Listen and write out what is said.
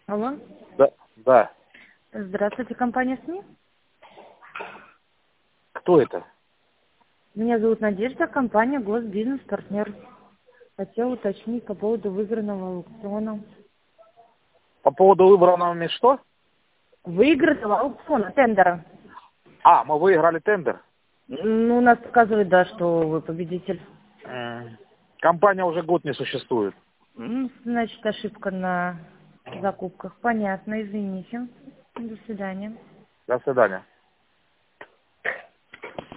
Алло. Да. Да. Здравствуйте, компания СМИ. Кто это? Меня зовут Надежда, компания Госбизнес-партнер. Хотела уточнить по поводу выигранного аукциона. По поводу выбранного что? Выигранного аукциона, тендера. А, мы выиграли тендер. Ну, у нас показывает, да, что вы победитель. Компания уже год не существует. Значит, ошибка на закупках. Понятно, извините. До свидания. До свидания.